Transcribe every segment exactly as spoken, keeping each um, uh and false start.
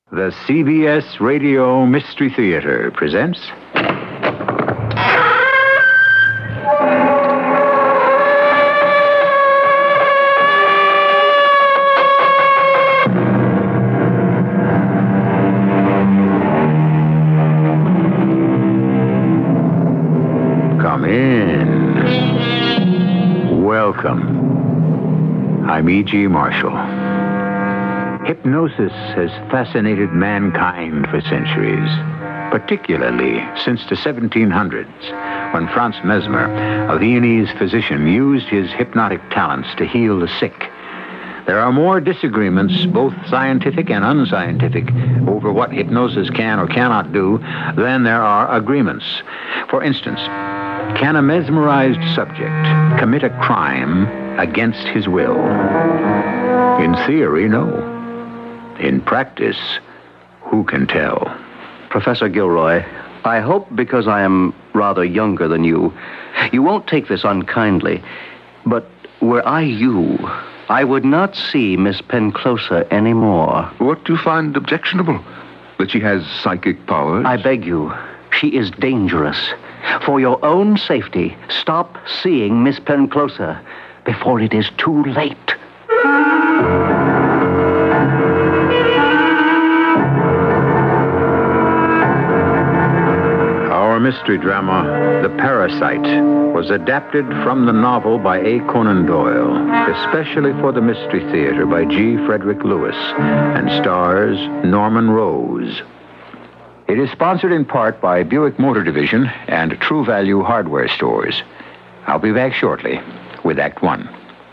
The C B S Radio Mystery Theater presents... Come in. Welcome. I'm E G. Marshall. Hypnosis has fascinated mankind for centuries, particularly since the seventeen hundreds, when Franz Mesmer, a Viennese physician, used his hypnotic talents to heal the sick. There are more disagreements, both scientific and unscientific, over what hypnosis can or cannot do than there are agreements. For instance, can a mesmerized subject commit a crime against his will? In theory, no. In practice, who can tell? Professor Gilroy, I hope because I am rather younger than you, you won't take this unkindly. But were I you, I would not see Miss Penclosa anymore. What do you find objectionable? That she has psychic powers? I beg you, she is dangerous. For your own safety, stop seeing Miss Penclosa before it is too late. Our mystery drama, The Parasite, was adapted from the novel by A. Conan Doyle, especially for the Mystery Theater by G. Frederick Lewis, and stars Norman Rose. It is sponsored in part by Buick Motor Division and True Value Hardware Stores. I'll be back shortly with Act One.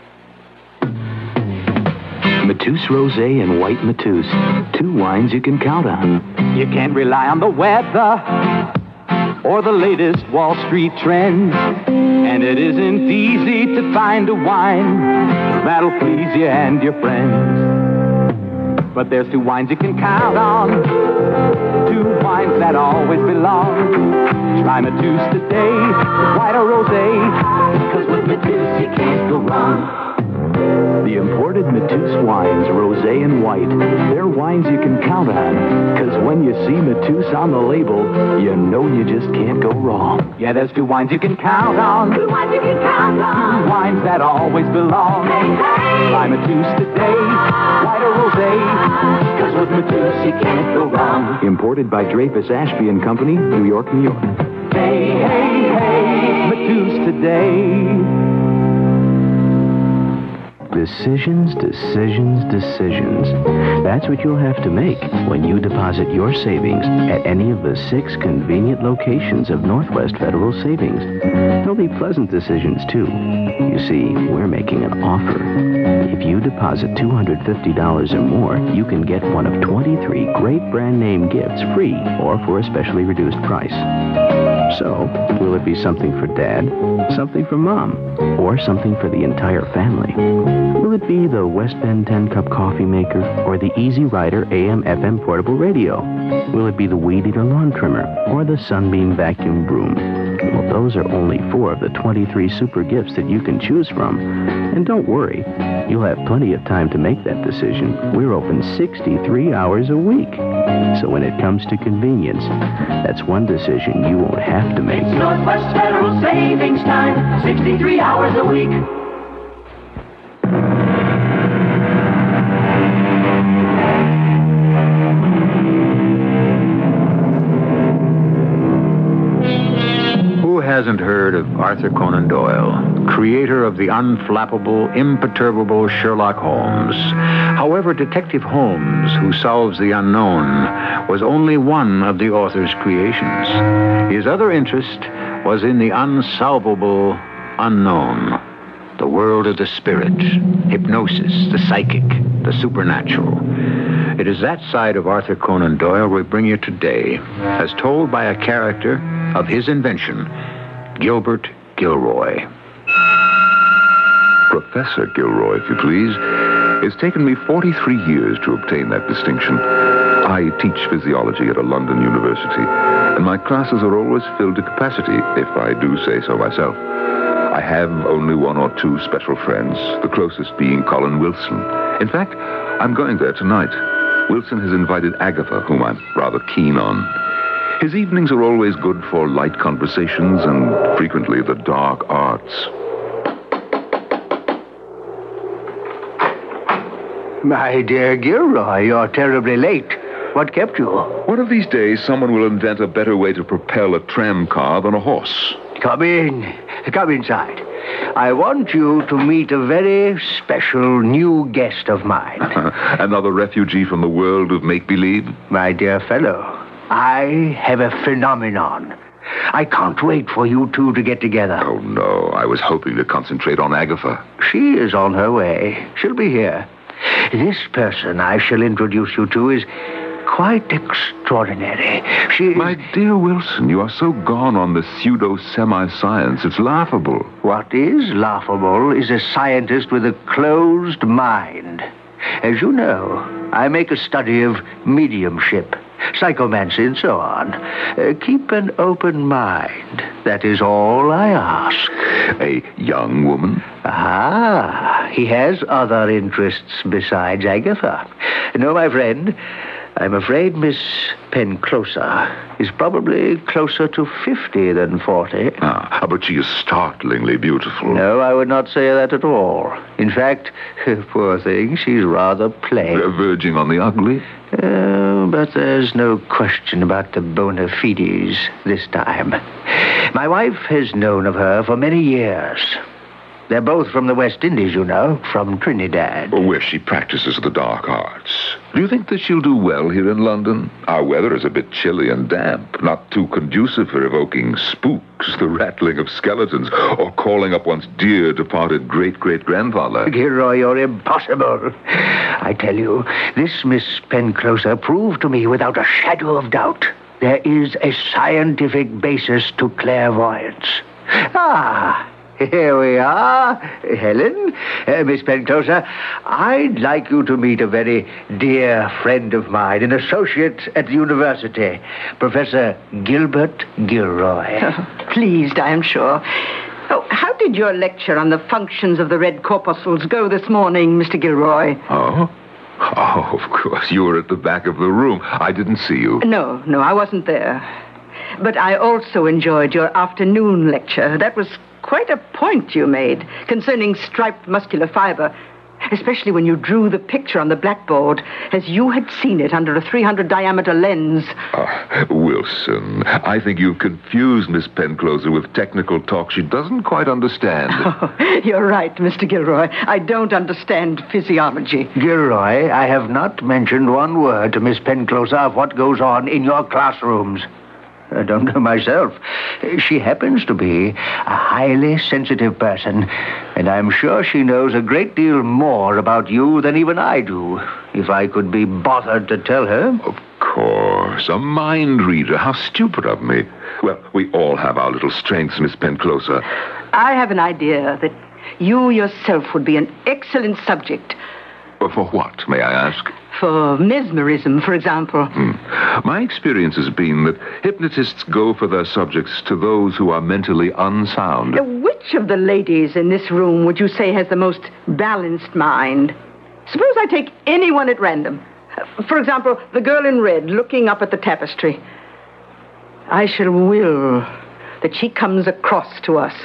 Mateus Rosé and White Mateus, two wines you can count on. You can't rely on the weather or the latest Wall Street trends. And it isn't easy to find a wine that'll please you and your friends. But there's two wines you can count on, two wines that always belong. Try Mateus today, white or rosé, 'cause with Mateus you can't go wrong. The imported Mateus wines, rosé and white, they're wines you can count on. Because when you see Mateus on the label, you know you just can't go wrong. Yeah, there's two wines you can count on. Two wines you can count on. Two wines that always belong. Hey, hey. Try Mateus today, white or rosé, 'cause with Mateus you can't go wrong. Imported by Dreyfus Ashby and Company, New York, New York. Hey, hey, hey, Mateus today. Decisions, decisions, decisions. That's what you'll have to make when you deposit your savings at any of the six convenient locations of Northwest Federal Savings. They'll be pleasant decisions, too. You see, we're making an offer. If you deposit two hundred fifty dollars or more, you can get one of twenty-three great brand name gifts free or for a specially reduced price. So, will it be something for Dad, something for Mom, or something for the entire family? Will it be the West Bend ten-cup coffee maker or the Easy Rider A M F M portable radio? Will it be the Weed Eater lawn trimmer or the Sunbeam vacuum broom? Well, those are only four of the twenty-three super gifts that you can choose from. And don't worry, you'll have plenty of time to make that decision. We're open sixty-three hours a week. So when it comes to convenience, that's one decision you won't have to make. It's Northwest Federal Savings Time, sixty-three hours a week. Who hasn't heard of Arthur Conan Doyle, creator of the unflappable, imperturbable Sherlock Holmes? However, Detective Holmes, who solves the unknown, was only one of the author's creations. His other interest was in the unsolvable unknown, the world of the spirit, hypnosis, the psychic, the supernatural. It is that side of Arthur Conan Doyle we bring you today, as told by a character of his invention, Gilbert Gilroy. Professor Gilroy, if you please. It's taken me forty-three years to obtain that distinction. I teach physiology at a London university, and my classes are always filled to capacity, if I do say so myself. I have only one or two special friends, the closest being Colin Wilson. In fact, I'm going there tonight. Wilson has invited Agatha, whom I'm rather keen on. His evenings are always good for light conversations and frequently the dark arts. My dear Gilroy, you're terribly late. What kept you? One of these days, someone will invent a better way to propel a tram car than a horse. Come in. Come inside. I want you to meet a very special new guest of mine. Another refugee from the world of make-believe? My dear fellow, I have a phenomenon. I can't wait for you two to get together. Oh, no. I was hoping to concentrate on Agatha. She is on her way. She'll be here. This person I shall introduce you to is quite extraordinary. She is... My dear Wilson, you are so gone on the pseudo-semi-science. It's laughable. What is laughable is a scientist with a closed mind. As you know, I make a study of mediumship, psychomancy, and so on. Uh, keep an open mind. That is all I ask. A young woman? Ah, he has other interests besides Agatha. No, my friend, I'm afraid Miss Penclosa is probably closer to fifty than forty. Ah, but she is startlingly beautiful. No, I would not say that at all. In fact, poor thing, she's rather plain. Uh, verging on the ugly? Uh, but there's no question about the bona fides this time. My wife has known of her for many years. They're both from the West Indies, you know, from Trinidad. Where she practices the dark arts. Do you think that she'll do well here in London? Our weather is a bit chilly and damp, not too conducive for evoking spooks, the rattling of skeletons, or calling up one's dear departed great-great-grandfather. Gilroy, you're impossible. I tell you, this Miss Penclosa proved to me without a shadow of doubt there is a scientific basis to clairvoyance. Ah... Here we are, Helen. Uh, Miss Penclosa, I'd like you to meet a very dear friend of mine, an associate at the university, Professor Gilbert Gilroy. Pleased, I am sure. Oh, how did your lecture on the functions of the red corpuscles go this morning, Mister Gilroy? Oh? Oh, of course. You were at the back of the room. I didn't see you. No, no, I wasn't there. But I also enjoyed your afternoon lecture. That was quite a point you made concerning striped muscular fiber, especially when you drew the picture on the blackboard as you had seen it under a three hundred diameter lens. Uh, Wilson, I think you've confused Miss Penclosa with technical talk she doesn't quite understand. Oh, you're right, Mister Gilroy. I don't understand physiology. Gilroy, I have not mentioned one word to Miss Penclosa of what goes on in your classrooms. I don't know myself. She happens to be a highly sensitive person, and I'm sure she knows a great deal more about you than even I do, if I could be bothered to tell her. Of course, a mind reader. How stupid of me. Well, we all have our little strengths, Miss Penclosa. I have an idea that you yourself would be an excellent subject. For what, may I ask? For mesmerism, for example. Hmm. My experience has been that hypnotists go for their subjects to those who are mentally unsound. Now, which of the ladies in this room would you say has the most balanced mind? Suppose I take anyone at random. For example, the girl in red looking up at the tapestry. I shall will that she comes across to us.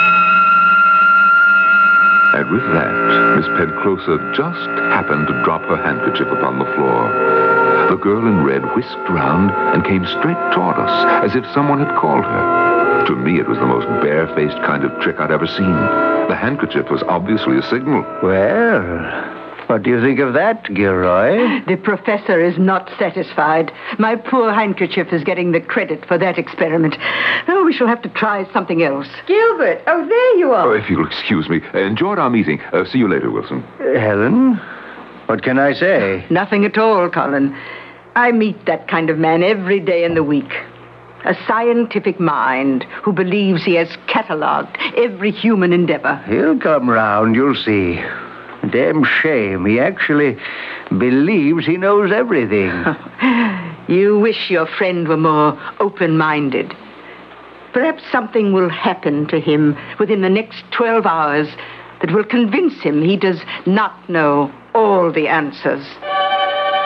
And with that, Miss Penclosa just happened to drop her handkerchief upon the floor. The girl in red whisked round and came straight toward us, as if someone had called her. To me, it was the most barefaced kind of trick I'd ever seen. The handkerchief was obviously a signal. Well, what do you think of that, Gilroy? The professor is not satisfied. My poor handkerchief is getting the credit for that experiment. Oh, we shall have to try something else. Gilbert, oh, there you are. Oh, if you'll excuse me. Uh, enjoyed our meeting. Uh, see you later, Wilson. Uh, Helen, what can I say? Nothing at all, Colin. I meet that kind of man every day in the week. A scientific mind who believes he has catalogued every human endeavor. He'll come round, you'll see. Damn shame. He actually believes he knows everything. You wish your friend were more open-minded. Perhaps something will happen to him within the next twelve hours that will convince him he does not know all the answers.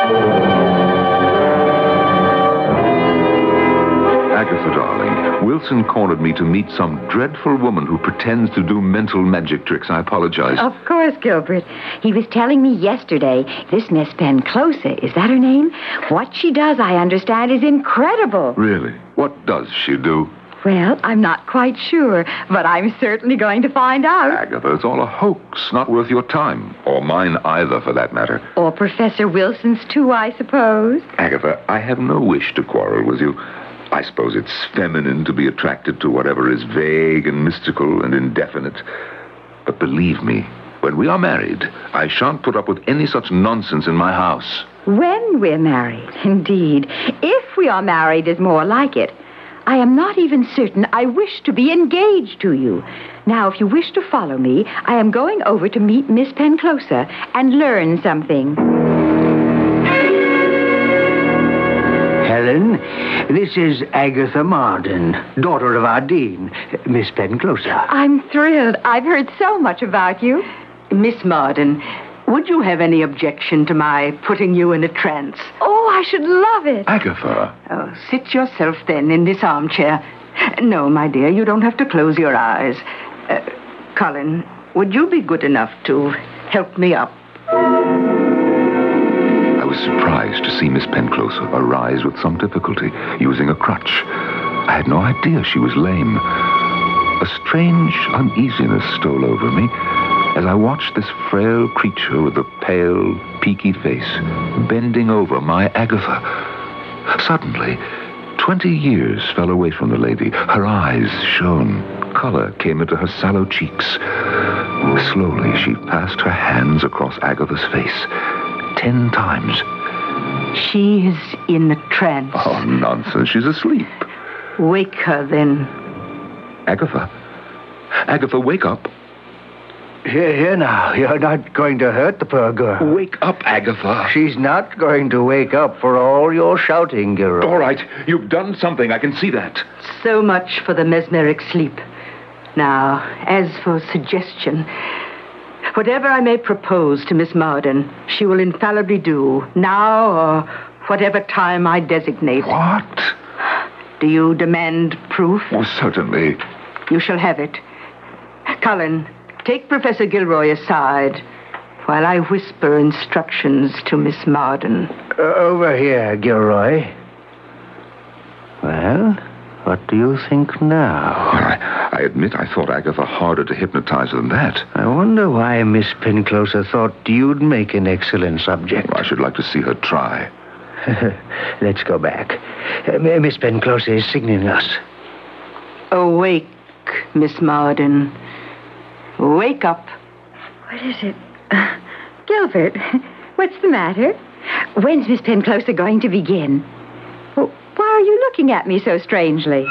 Agatha, darling, Wilson cornered me to meet some dreadful woman who pretends to do mental magic tricks. I apologize. Of course, Gilbert. He was telling me yesterday, this Miss Penclosa, is that her name? What she does, I understand, is incredible. Really? What does she do? Well, I'm not quite sure, but I'm certainly going to find out. Agatha, it's all a hoax. Not worth your time. Or mine either, for that matter. Or Professor Wilson's, too, I suppose. Agatha, I have no wish to quarrel with you. I suppose it's feminine to be attracted to whatever is vague and mystical and indefinite. But believe me, when we are married, I shan't put up with any such nonsense in my house. When we're married, indeed. If we are married is more like it. I am not even certain I wish to be engaged to you. Now, if you wish to follow me, I am going over to meet Miss Penclosa and learn something. Helen, this is Agatha Marden, daughter of our dean, Miss Penclosa. I'm thrilled. I've heard so much about you. Miss Marden, would you have any objection to my putting you in a trance? Oh, I should love it. Agatha. Oh, sit yourself then in this armchair. No, my dear, you don't have to close your eyes. Uh, Colin, would you be good enough to help me up? I was surprised to see Miss Penclosa arise with some difficulty, using a crutch. I had no idea she was lame. A strange uneasiness stole over me as I watched this frail creature with a pale, peaky face bending over my Agatha. Suddenly, twenty years fell away from the lady. Her eyes shone. Color came into her sallow cheeks. Slowly, she passed her hands across Agatha's face. Ten times. She is in a trance. Oh, nonsense. She's asleep. Wake her, then. Agatha. Agatha, wake up. Here, here now. You're not going to hurt the poor girl. Wake up, Agatha. She's not going to wake up for all your shouting, Gilroy. All right. You've done something. I can see that. So much for the mesmeric sleep. Now, as for suggestion, whatever I may propose to Miss Marden, she will infallibly do, now or whatever time I designate. What? Do you demand proof? Oh, certainly. You shall have it. Cullen, take Professor Gilroy aside while I whisper instructions to Miss Marden. Uh, over here, Gilroy. Well, what do you think now? I, I admit I thought Agatha harder to hypnotize than that. I wonder why Miss Penclosa thought you'd make an excellent subject. I should like to see her try. Let's go back. Uh, Miss Penclosa is signaling us. Awake, Miss Marden. Wake up. What is it? Uh, Gilbert, what's the matter? When's Miss Penclosa going to begin? Well, why are you looking at me so strangely?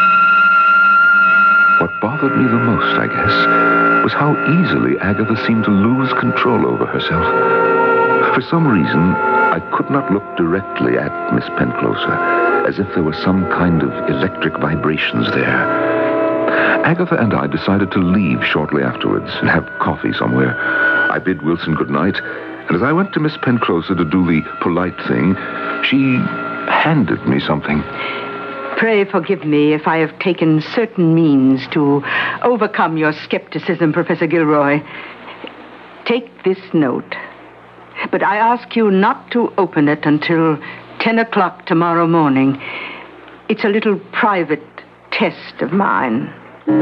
What bothered me the most, I guess, was how easily Agatha seemed to lose control over herself. For some reason, I could not look directly at Miss Penclosa, as if there were some kind of electric vibrations there. Agatha and I decided to leave shortly afterwards and have coffee somewhere. I bid Wilson good night, and as I went to Miss Penclosa to do the polite thing, she handed me something. Pray forgive me if I have taken certain means to overcome your skepticism, Professor Gilroy. Take this note. But I ask you not to open it until ten o'clock tomorrow morning. It's a little private test of mine.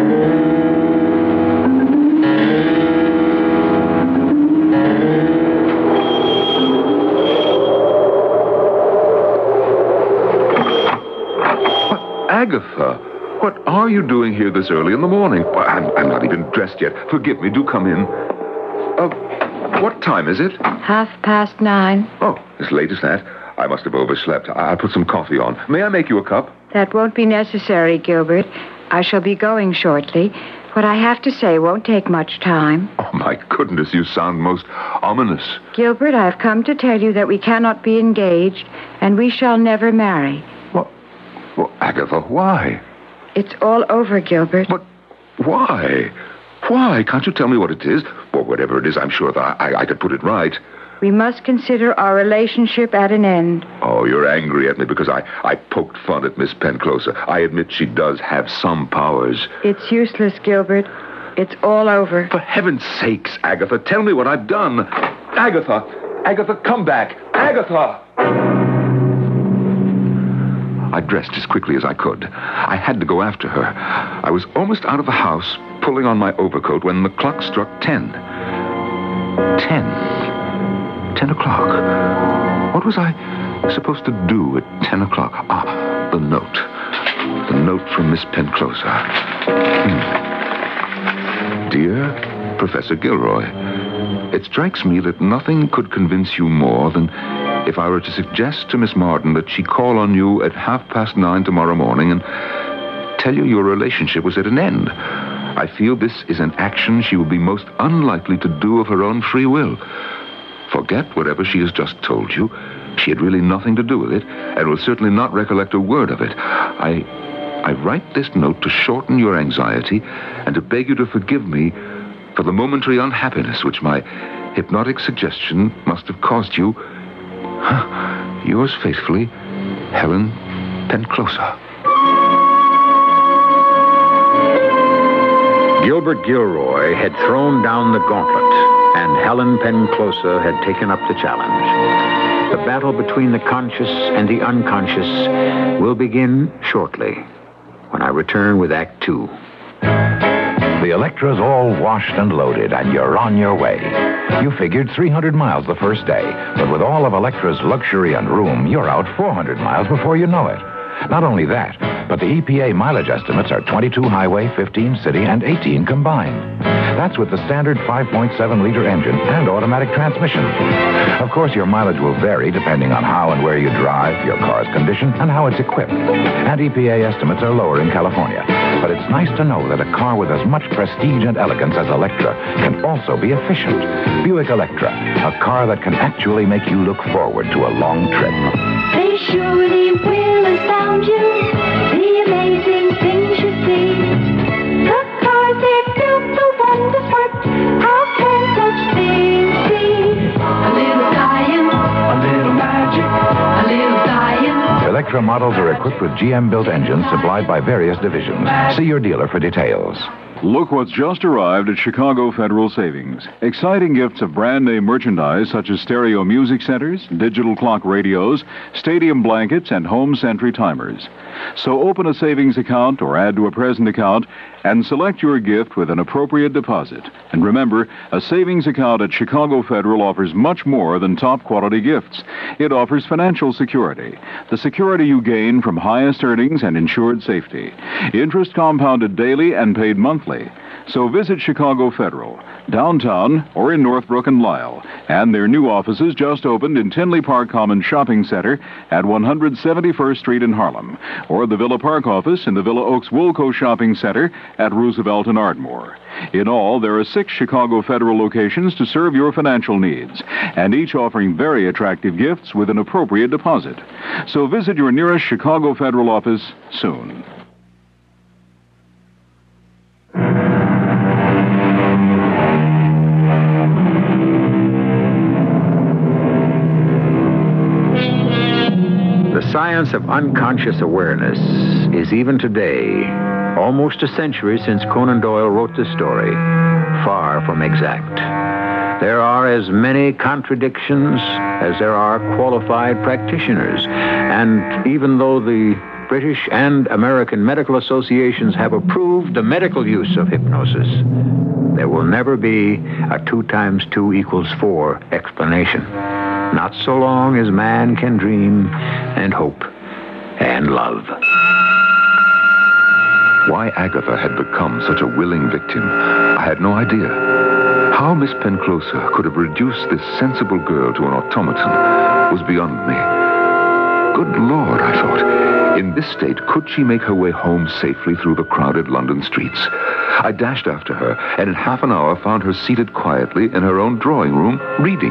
Agatha, what are you doing here this early in the morning? Well, I'm, I'm not even dressed yet. Forgive me. Do come in. Uh, what time is it? Half past nine. Oh, as late as that? I must have overslept. I'll put some coffee on. May I make you a cup? That won't be necessary, Gilbert. I shall be going shortly. What I have to say won't take much time. Oh, my goodness, you sound most ominous. Gilbert, I've come to tell you that we cannot be engaged, and we shall never marry. What? Well, Agatha, why? It's all over, Gilbert. But why? Why? Can't you tell me what it is? Well, whatever it is, I'm sure that I, I could put it right. We must consider our relationship at an end. Oh, you're angry at me because I, I poked fun at Miss Penclosa. I admit she does have some powers. It's useless, Gilbert. It's all over. For heaven's sakes, Agatha, tell me what I've done. Agatha! Agatha, come back! Agatha! I dressed as quickly as I could. I had to go after her. I was almost out of the house, pulling on my overcoat, when the clock struck ten. Ten. Ten o'clock. What was I supposed to do at ten o'clock? Ah, the note. The note from Miss Penclosa. Hmm. Dear Professor Gilroy, it strikes me that nothing could convince you more than if I were to suggest to Miss Martin that she call on you at half past nine tomorrow morning and tell you your relationship was at an end. I feel this is an action she would be most unlikely to do of her own free will. Forget whatever she has just told you. She had really nothing to do with it, and will certainly not recollect a word of it. I, I write this note to shorten your anxiety and to beg you to forgive me for the momentary unhappiness which my hypnotic suggestion must have caused you. Yours faithfully, Helen Penclosa. Gilbert Gilroy had thrown down the gauntlet, and Helen Penclosa had taken up the challenge. The battle between the conscious and the unconscious will begin shortly, when I return with Act Two. The Electra's all washed and loaded, and you're on your way. You figured three hundred miles the first day, but with all of Electra's luxury and room, you're out four hundred miles before you know it. Not only that, but the E P A mileage estimates are twenty-two highway, fifteen city, and eighteen combined. That's with the standard five point seven liter engine and automatic transmission. Of course, your mileage will vary depending on how and where you drive, your car's condition, and how it's equipped. And E P A estimates are lower in California. But it's nice to know that a car with as much prestige and elegance as Electra can also be efficient. Buick Electra, a car that can actually make you look forward to a long trip. They surely will astound you, the amazing things you see. The cars they've built, the wonders worked, how can such things be? A little science, a little magic, a little science. Electra models are equipped with G M-built engines supplied by various divisions. See your dealer for details. Look what's just arrived at Chicago Federal Savings. Exciting gifts of brand name merchandise such as stereo music centers, digital clock radios, stadium blankets, and home sentry timers. So open a savings account or add to a present account and select your gift with an appropriate deposit. And remember, a savings account at Chicago Federal offers much more than top quality gifts. It offers financial security, the security you gain from highest earnings and insured safety. Interest compounded daily and paid monthly. So visit Chicago Federal, downtown or in Northbrook and Lyle. And their new offices just opened in Tinley Park Commons Shopping Center at one hundred seventy-first Street in Harlem, or the Villa Park office in the Villa Oaks Woolco Shopping Center at Roosevelt and Ardmore. In all, there are six Chicago Federal locations to serve your financial needs, and each offering very attractive gifts with an appropriate deposit. So visit your nearest Chicago Federal office soon. The science of unconscious awareness is even today, almost a century since Conan Doyle wrote this story, far from exact. There are as many contradictions as there are qualified practitioners, and even though the British and American medical associations have approved the medical use of hypnosis, there will never be a two times two equals four explanation. Not so long as man can dream and hope and love. Why Agatha had become such a willing victim, I had no idea. How Miss Penclosa could have reduced this sensible girl to an automaton was beyond me. Good Lord, I thought. In this state, could she make her way home safely through the crowded London streets? I dashed after her, and in half an hour found her seated quietly in her own drawing room, reading.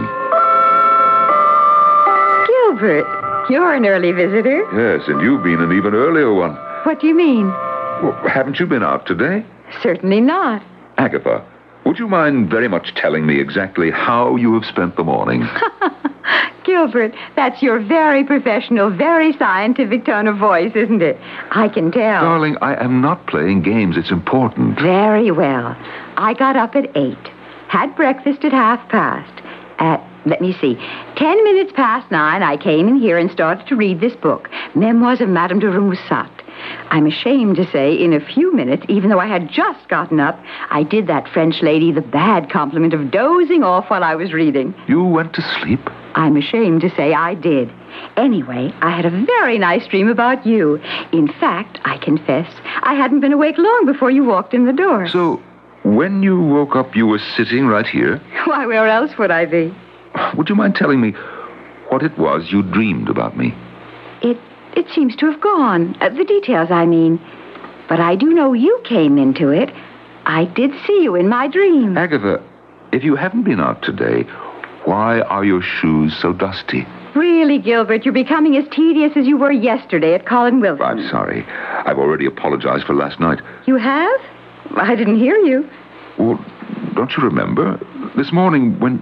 Gilbert, you're an early visitor. Yes, and you've been an even earlier one. What do you mean? Well, haven't you been out today? Certainly not. Agatha, Would you mind very much telling me exactly how you have spent the morning? Gilbert, that's your very professional, very scientific tone of voice, isn't it? I can tell. Darling, I am not playing games. It's important. Very well. I got up at eight, had breakfast at half past. At, let me see, ten minutes past nine, I came in here and started to read this book, Memoirs of Madame de Remusat. I'm ashamed to say, in a few minutes, even though I had just gotten up, I did that French lady the bad compliment of dozing off while I was reading. You went to sleep? I'm ashamed to say I did. Anyway, I had a very nice dream about you. In fact, I confess, I hadn't been awake long before you walked in the door. So, when you woke up, you were sitting right here? Why, where else would I be? Would you mind telling me what it was you dreamed about me? It it seems to have gone. Uh, the details, I mean. But I do know you came into it. I did see you in my dream. Agatha, if you haven't been out today, why are your shoes so dusty? Really, Gilbert, you're becoming as tedious as you were yesterday at Colin Wilson. I'm sorry. I've already apologized for last night. You have? I didn't hear you. Well, don't you remember? This morning when...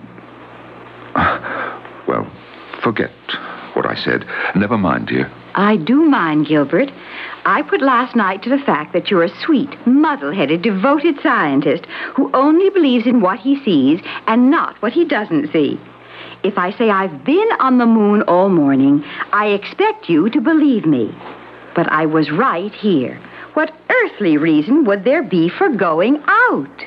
Well, forget what I said. Never mind, dear. I do mind, Gilbert. I put last night to the fact that you're a sweet, muddle-headed, devoted scientist who only believes in what he sees and not what he doesn't see. If I say I've been on the moon all morning, I expect you to believe me. But I was right here. What earthly reason would there be for going out?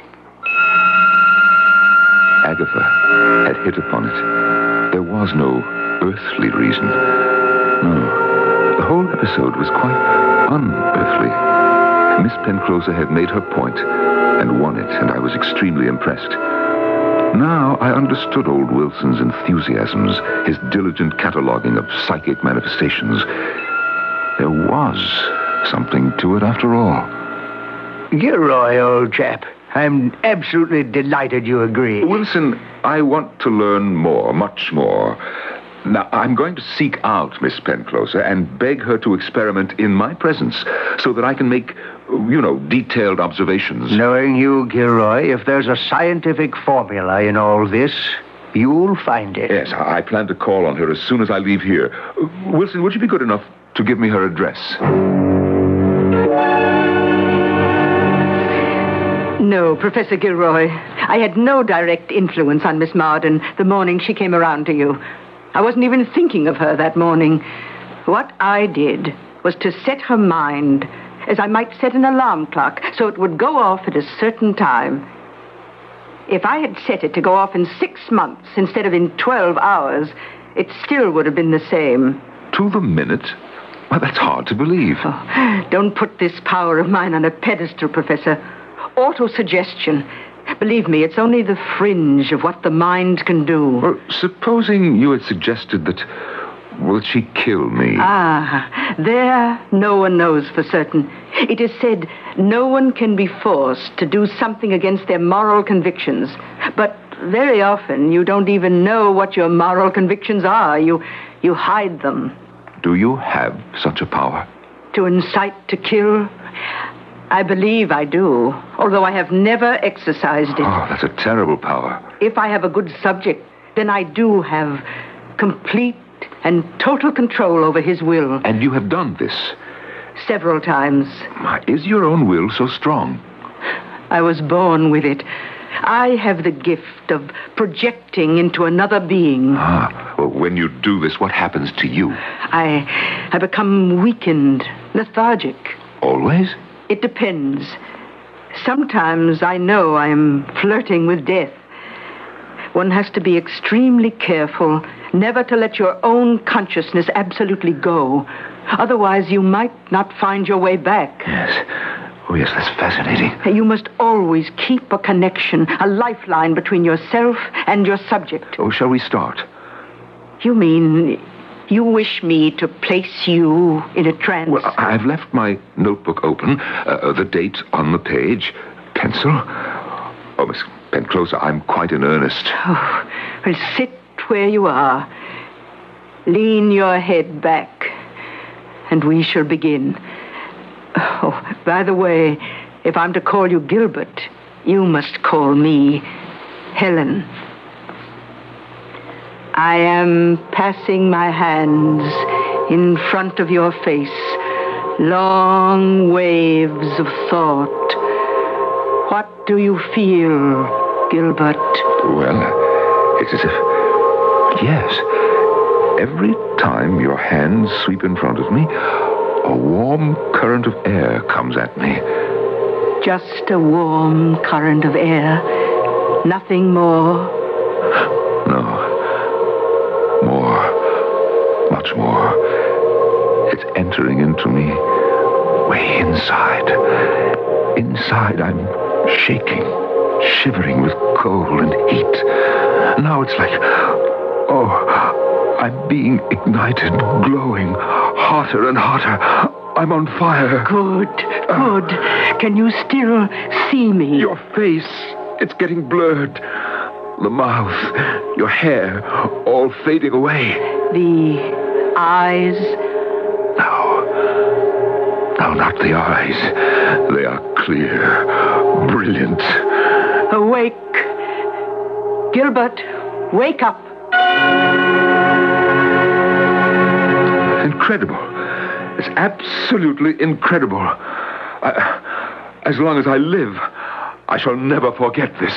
Agatha had hit upon it. There was no earthly reason. No. The whole episode was quite unearthly. Miss Penclosa had made her point and won it, and I was extremely impressed. Now I understood old Wilson's enthusiasms, his diligent cataloging of psychic manifestations. There was something to it after all. Gilroy, old chap, I'm absolutely delighted you agree. Wilson, I want to learn more, much more. Now, I'm going to seek out Miss Penclosa and beg her to experiment in my presence so that I can make, you know, detailed observations. Knowing you, Gilroy, if there's a scientific formula in all this, you'll find it. Yes, I plan to call on her as soon as I leave here. Wilson, would you be good enough to give me her address? No, Professor Gilroy. I had no direct influence on Miss Marden the morning she came around to you. I wasn't even thinking of her that morning. What I did was to set her mind, as I might set an alarm clock, so it would go off at a certain time. If I had set it to go off in six months instead of in twelve hours, it still would have been the same. To the minute? Well, that's hard to believe. Oh, don't put this power of mine on a pedestal, Professor. Autosuggestion. Believe me, it's only the fringe of what the mind can do. Well, supposing you had suggested that, will she kill me? Ah, there no one knows for certain. It is said no one can be forced to do something against their moral convictions. But very often you don't even know what your moral convictions are. You, you hide them. Do you have such a power? To incite to kill? I believe I do, although I have never exercised it. Oh, that's a terrible power. If I have a good subject, then I do have complete and total control over his will. And you have done this? Several times. Is your own will so strong? I was born with it. I have the gift of projecting into another being. Ah, well, when you do this, what happens to you? I, I become weakened, lethargic. Always? It depends. Sometimes I know I am flirting with death. One has to be extremely careful never to let your own consciousness absolutely go. Otherwise, you might not find your way back. Yes. Oh, yes, that's fascinating. You must always keep a connection, a lifeline between yourself and your subject. Oh, shall we start? You mean you wish me to place you in a trance? Well, I've left my notebook open, uh, the date on the page, pencil. Oh, Miss Penclosa, I'm quite in earnest. Oh, well, sit where you are. Lean your head back, and we shall begin. Oh, by the way, if I'm to call you Gilbert, You must call me Helen. I am passing my hands in front of your face, long waves of thought. What do you feel, Gilbert? Well, it's as if... Yes. Every time your hands sweep in front of me, a warm current of air comes at me. Just a warm current of air. Nothing more. No. More. Much more. It's entering into me. Way inside. Inside, I'm shaking, shivering with cold and heat. Now it's like, oh, I'm being ignited, glowing, hotter and hotter. I'm on fire. Good, good. Can you still see me? Your face, it's getting blurred. The mouth, your hair, all fading away. The eyes? No. No, not the eyes. They are clear, brilliant. Awake. Gilbert, wake up. Incredible. It's absolutely incredible. I, as long as I live, I shall never forget this.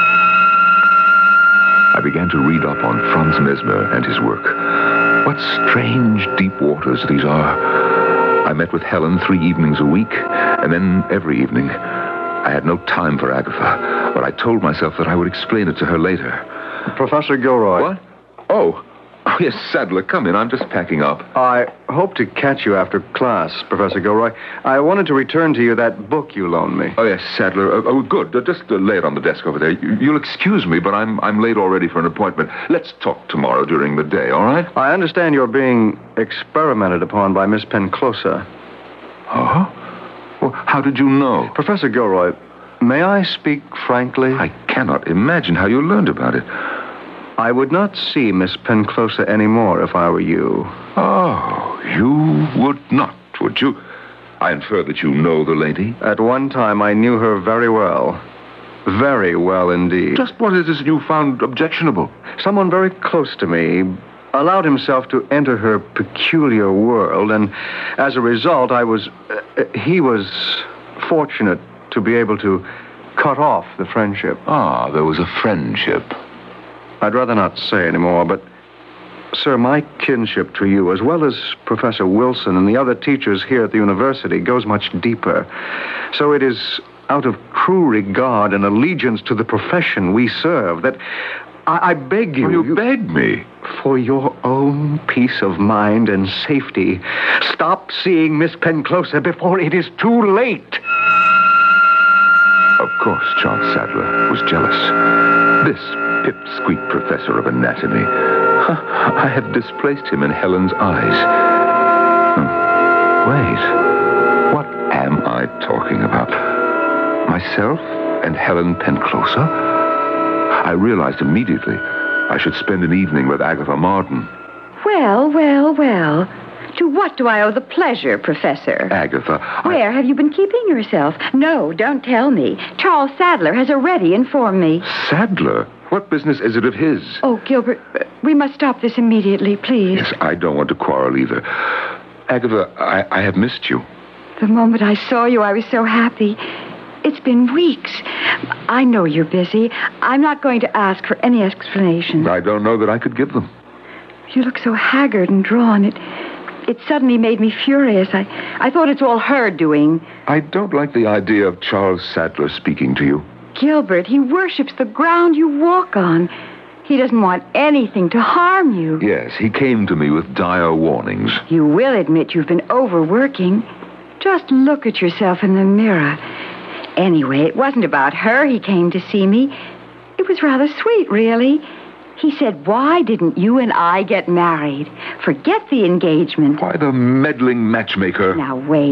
I began to read up on Franz Mesmer and his work. What strange deep waters these are. I met with Helen three evenings a week, and then every evening. I had no time for Agatha, but I told myself that I would explain it to her later. Professor Gilroy. What? Oh. Oh, yes, Sadler, come in. I'm just packing up. I hope to catch you after class, Professor Gilroy. I wanted to return to you that book you loaned me. Oh, yes, Sadler. Uh, oh, good. Uh, just uh, lay it on the desk over there. You, you'll excuse me, but I'm I'm late already for an appointment. Let's talk tomorrow during the day, all right? I understand you're being experimented upon by Miss Penclosa. Oh? Well, how did you know? Professor Gilroy, may I speak frankly? I cannot imagine how you learned about it. I would not see Miss Penclosa anymore if I were you. Oh, you would not, would you? I infer that you know the lady? At one time, I knew her very well. Very well indeed. Just what is it you found objectionable? Someone very close to me allowed himself to enter her peculiar world, and as a result, I was... Uh, he was fortunate to be able to cut off the friendship. Ah, there was a friendship. I'd rather not say any more, but, sir, my kinship to you, as well as Professor Wilson and the other teachers here at the university, goes much deeper. So it is out of true regard and allegiance to the profession we serve that I, I beg you... Oh, you, you beg me? For your own peace of mind and safety, stop seeing Miss Penclosa before it is too late. Of course, Charles Sadler was jealous. This pipsqueak professor of anatomy. I had displaced him in Helen's eyes. Hmm. Wait. What am I talking about? Myself and Helen Penclosa? I realized immediately I should spend an evening with Agatha Marden. Well, well, well. To what do I owe the pleasure, Professor? Agatha, Where I... have you been keeping yourself? No, don't tell me. Charles Sadler has already informed me. Sadler? What business is it of his? Oh, Gilbert, we must stop this immediately, please. Yes, I don't want to quarrel either. Agatha, I, I have missed you. The moment I saw you, I was so happy. It's been weeks. I know you're busy. I'm not going to ask for any explanation. I don't know that I could give them. You look so haggard and drawn. It it suddenly made me furious. I, I thought it's all her doing. I don't like the idea of Charles Sadler speaking to you. Gilbert, he worships the ground you walk on. He doesn't want anything to harm you. Yes, he came to me with dire warnings. You will admit you've been overworking. Just look at yourself in the mirror. Anyway, it wasn't about her he came to see me. It was rather sweet, really. He said, why didn't you and I get married? Forget the engagement. Why the meddling matchmaker? Now, wait.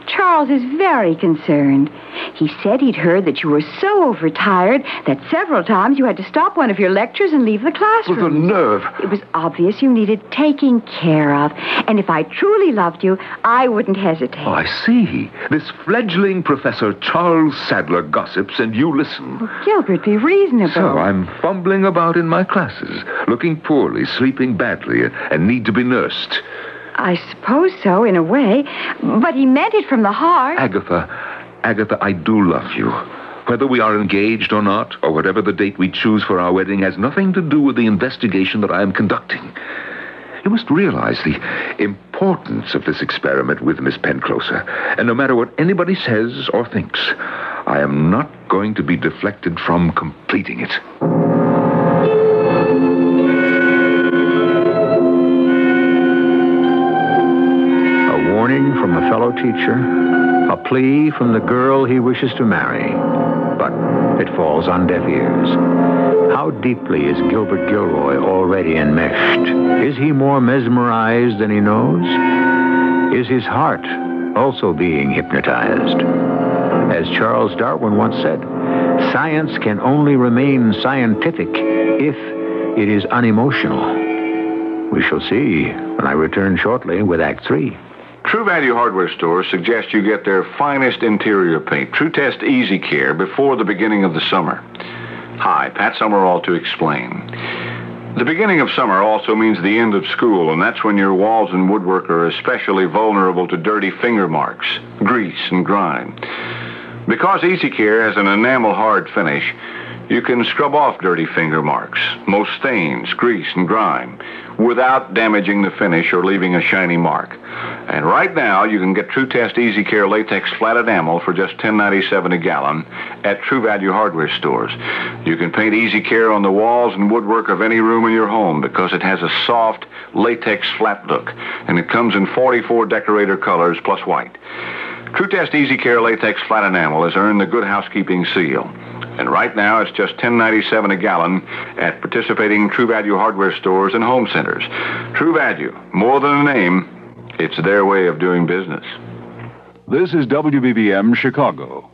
Charles is very concerned. He said he'd heard that you were so overtired that several times you had to stop one of your lectures and leave the classroom. Well, the nerve. It was obvious you needed taking care of. And if I truly loved you, I wouldn't hesitate. Oh, I see. This fledgling Professor Charles Sadler gossips, and you listen. Well, Gilbert, be reasonable. So I'm fumbling about in my classes, looking poorly, sleeping badly, and need to be nursed. I suppose so, in a way. But he meant it from the heart. Agatha, Agatha, I do love you. Whether we are engaged or not, or whatever the date we choose for our wedding, has nothing to do with the investigation that I am conducting. You must realize the importance of this experiment with Miss Penclosa. And no matter what anybody says or thinks, I am not going to be deflected from completing it. From a fellow teacher, a plea from the girl he wishes to marry, but it falls on deaf ears. How deeply is Gilbert Gilroy already enmeshed? Is he more mesmerized than he knows? Is his heart also being hypnotized? As Charles Darwin once said, science can only remain scientific if it is unemotional. We shall see when I return shortly with Act Three. True Value Hardware stores suggest you get their finest interior paint, True Test Easy Care, before the beginning of the summer. Hi, Pat Summerall to explain. The beginning of summer also means the end of school, and that's when your walls and woodwork are especially vulnerable to dirty finger marks, grease, and grime. Because Easy Care has an enamel hard finish, you can scrub off dirty finger marks, most stains, grease, and grime, without damaging the finish or leaving a shiny mark. And right now, you can get True Test Easy Care Latex Flat Enamel for just ten ninety-seven a gallon at True Value Hardware stores. You can paint Easy Care on the walls and woodwork of any room in your home because it has a soft latex flat look, and it comes in forty-four decorator colors plus white. True Test Easy Care Latex Flat Enamel has earned the Good Housekeeping seal. And right now, it's just ten ninety-seven a gallon at participating True Value Hardware stores and home centers. True Value, more than a name, it's their way of doing business. This is W B B M Chicago.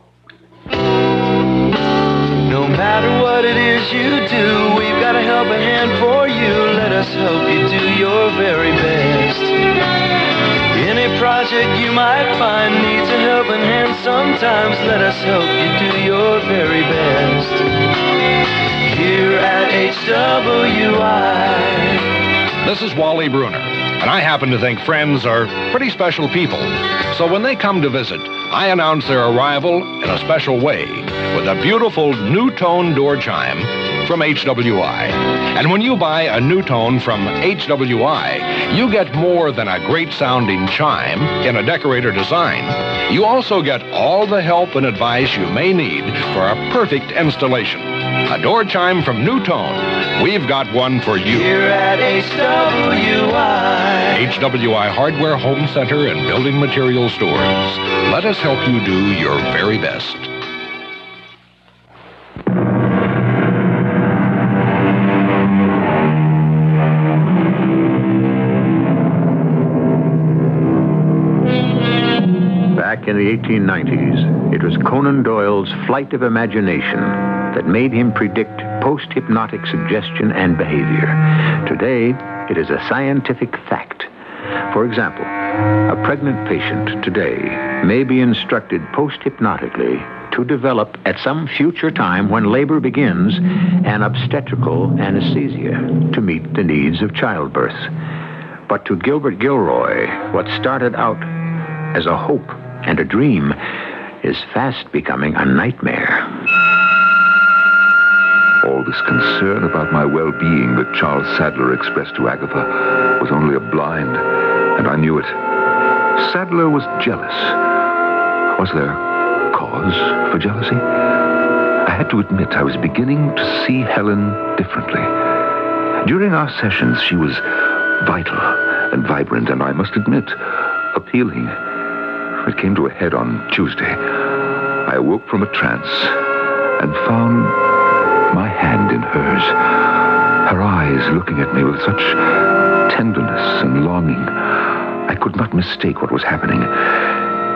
No matter what it is you do, we've got a helping hand for you. Let us help you do your very best. Any project you might find needs a helping hand sometimes. Let us help you do your very best. Here at H W I. This is Wally Bruner, and I happen to think friends are pretty special people. So when they come to visit, I announce their arrival in a special way with a beautiful new-tone door chime from H W I. And when you buy a new tone from H W I, you get more than a great-sounding chime in a decorator design. You also get all the help and advice you may need for a perfect installation. A door chime from New Tone. We've got one for you. Here at H W I. H W I Hardware Home Center and Building Material Stores. Let us help you do your very best. Back in the eighteen nineties, it was Conan Doyle's flight of imagination that made him predict post-hypnotic suggestion and behavior. Today, it is a scientific fact. For example, a pregnant patient today may be instructed post-hypnotically to develop at some future time when labor begins an obstetrical anesthesia to meet the needs of childbirth. But to Gilbert Gilroy, what started out as a hope and a dream is fast becoming a nightmare. All this concern about my well-being that Charles Sadler expressed to Agatha was only a blind, and I knew it. Sadler was jealous. Was there cause for jealousy? I had to admit I was beginning to see Helen differently. During our sessions, she was vital and vibrant, and I must admit, appealing. It came to a head on Tuesday. I awoke from a trance and found my hand in hers, her eyes looking at me with such tenderness and longing. I could not mistake what was happening.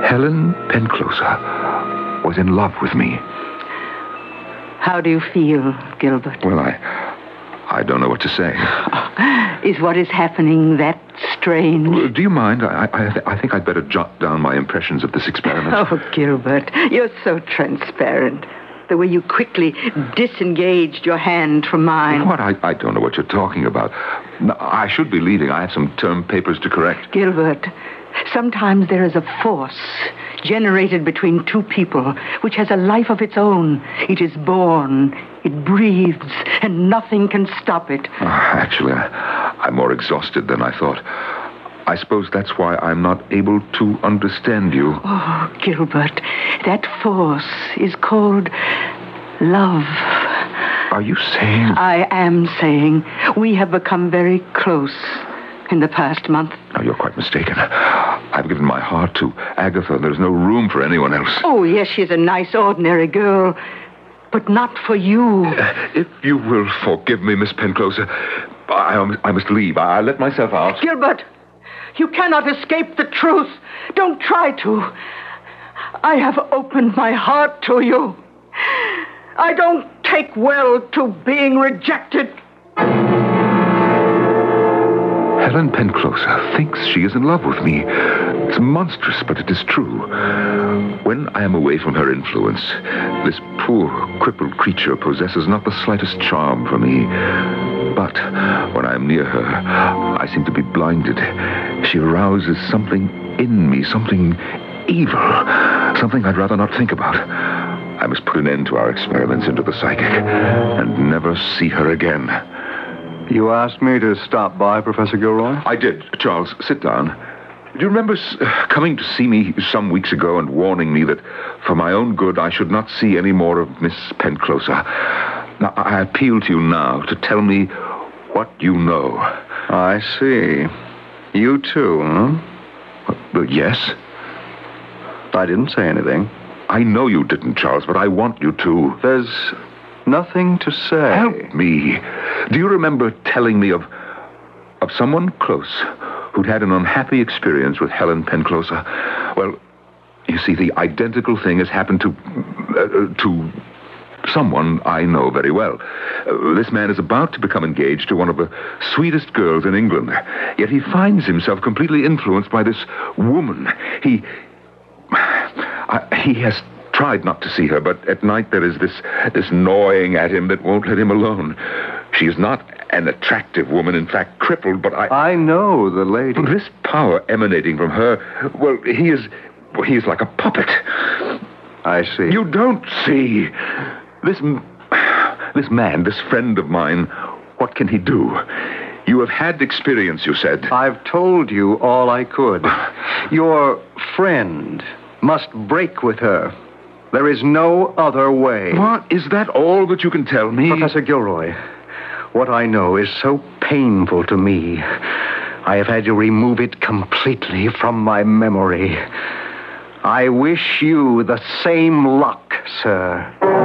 Helen Penclosa was in love with me. How do you feel, Gilbert? Well, I... I don't know what to say. Is what is happening that strange? Do you mind? I, I, I think I'd better jot down my impressions of this experiment. Oh, Gilbert, you're so transparent. The way you quickly disengaged your hand from mine. What? I, I don't know what you're talking about. No, I should be leaving. I have some term papers to correct. Gilbert, sometimes there is a force generated between two people which has a life of its own. It is born, it breathes, and nothing can stop it. Uh, actually, I, I'm more exhausted than I thought. I suppose that's why I'm not able to understand you. Oh, Gilbert, that force is called love. Are you saying? I am saying we have become very close in the past month. No, you're quite mistaken. I've given my heart to Agatha. There's no room for anyone else. Oh, yes, she's a nice, ordinary girl, but not for you. Uh, if you will forgive me, Miss Penclosa, I, I must leave. I, I let myself out. Gilbert, you cannot escape the truth. Don't try to. I have opened my heart to you. I don't take well to being rejected. Helen Penclosa thinks she is in love with me. It's monstrous, but it is true. When I am away from her influence, this poor, crippled creature possesses not the slightest charm for me. But when I am near her, I seem to be blinded. She arouses something in me, something evil, something I'd rather not think about. I must put an end to our experiments into the psychic and never see her again. You asked me to stop by, Professor Gilroy? I did. Charles, sit down. Do you remember uh, coming to see me some weeks ago and warning me that for my own good I should not see any more of Miss Penclosa? Now, I appeal to you now to tell me what you know. I see. You too, huh? Well, yes. I didn't say anything. I know you didn't, Charles, but I want you to. There's nothing to say. Help me. Do you remember telling me of of someone close who'd had an unhappy experience with Helen Penclosa? Well, you see, the identical thing has happened to uh, to someone I know very well. Uh, this man is about to become engaged to one of the sweetest girls in England. Yet he finds himself completely influenced by this woman. He... I, he has tried not to see her, but at night there is this this gnawing at him that won't let him alone. She is not an attractive woman, in fact, crippled, but I... I know the lady. This power emanating from her, well, he is... Well, he is like a puppet. I see. You don't see. This... This man, this friend of mine, what can he do? You have had experience, you said. I've told you all I could. Your friend must break with her. There is no other way. What? Is that all that you can tell me? Professor Gilroy, what I know is so painful to me. I have had to remove it completely from my memory. I wish you the same luck, sir.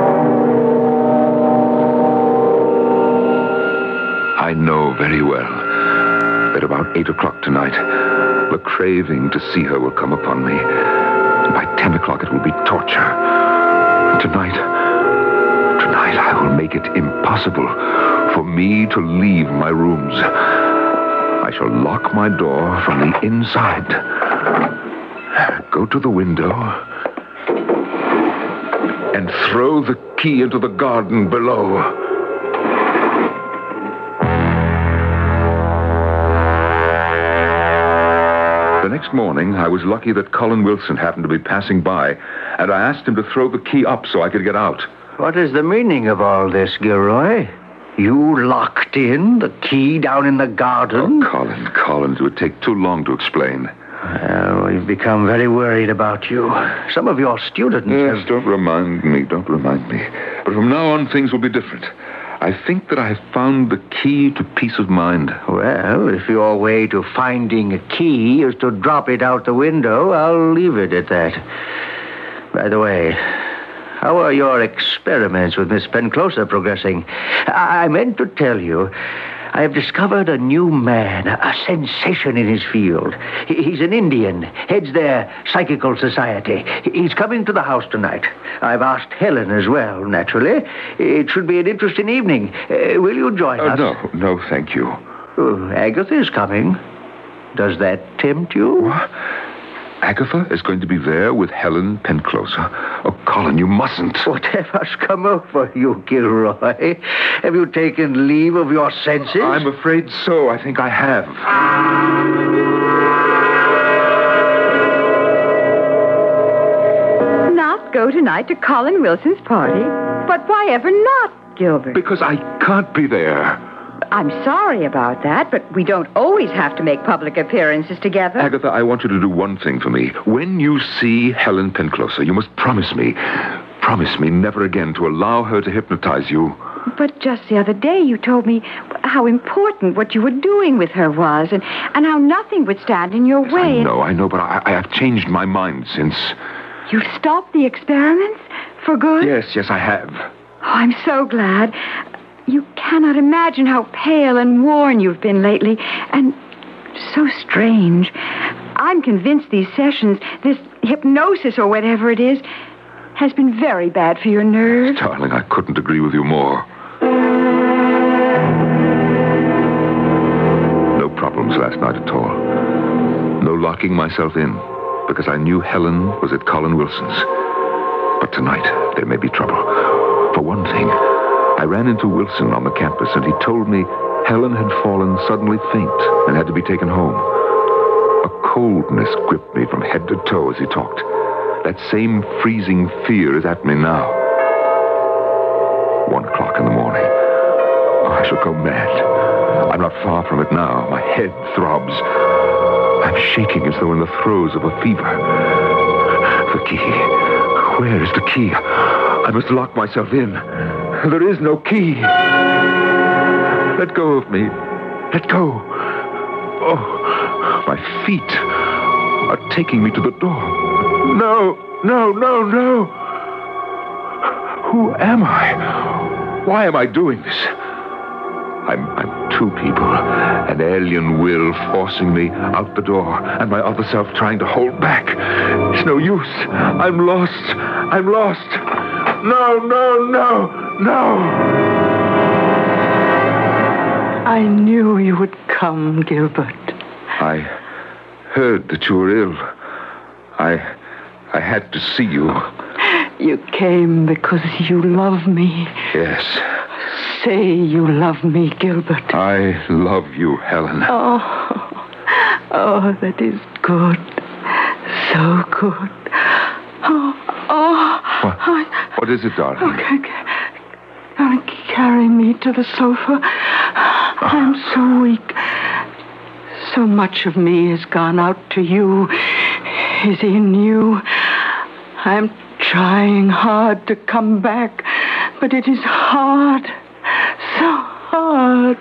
I know very well that about eight o'clock tonight, the craving to see her will come upon me. And by ten o'clock, it will be torture. Tonight, tonight I will make it impossible for me to leave my rooms. I shall lock my door from the inside, go to the window, and throw the key into the garden below. The next morning, I was lucky that Colin Wilson happened to be passing by, and I asked him to throw the key up so I could get out. What is the meaning of all this, Gilroy? You locked in the key down in the garden? Oh, Colin, Colin, it would take too long to explain. Well, we've become very worried about you. Some of your students Yes, have... don't remind me, don't remind me. But from now on, things will be different. I think that I have found the key to peace of mind. Well, if your way to finding a key is to drop it out the window, I'll leave it at that. By the way, how are your experiments with Miss Penclosa progressing? I, I meant to tell you, I have discovered a new man, a, a sensation in his field. He, he's an Indian, heads their psychical society. He- He's coming to the house tonight. I've asked Helen as well, naturally. It should be an interesting evening. Uh, will you join Uh, us? no, no, thank you. Oh, Agatha is coming. Does that tempt you? What? Agatha is going to be there with Helen Penclosa. Oh, Colin, you mustn't. Whatever's come over you, Gilroy? Have you taken leave of your senses? I'm afraid so. I think I have. Not go tonight to Colin Wilson's party? But why ever not, Gilbert? Because I can't be there. I'm sorry about that, but we don't always have to make public appearances together. Agatha, I want you to do one thing for me. When you see Helen Penclosa, you must promise me, promise me never again to allow her to hypnotize you. But just the other day you told me how important what you were doing with her was, and, and how nothing would stand in your way. I know, I know, but I, I have changed my mind since. You've stopped the experiments for good? Yes, yes, I have. Oh, I'm so glad. You cannot imagine how pale and worn you've been lately, and so strange. I'm convinced these sessions, this hypnosis or whatever it is, has been very bad for your nerves. Darling, I couldn't agree with you more. No problems last night at all. No locking myself in, because I knew Helen was at Colin Wilson's. But tonight, there may be trouble. For one thing, I ran into Wilson on the campus, and he told me Helen had fallen suddenly faint and had to be taken home. A coldness gripped me from head to toe as he talked. That same freezing fear is at me now. One o'clock in the morning. Oh, I shall go mad. I'm not far from it now. My head throbs. I'm shaking as though in the throes of a fever. The key. Where is the key? I must lock myself in. There is no key. Let go of me. Let go. Oh, my feet are taking me to the door. No, no, no, no. Who am I? Why am I doing this? I'm, I'm two people. An alien will forcing me out the door, and my other self trying to hold back. It's no use. I'm lost. I'm lost. No, no, no, no. I knew you would come, Gilbert. I heard that you were ill. I... I had to see you. You came because you love me. Yes. Say you love me, Gilbert. I love you, Helen. Oh, oh, that is good. So good. Oh, oh. What, I, what is it, darling? Okay, okay. Carry me to the sofa. I'm so weak. So much of me has gone out to you. Is in you. I'm trying hard to come back, but it is hard. So hard.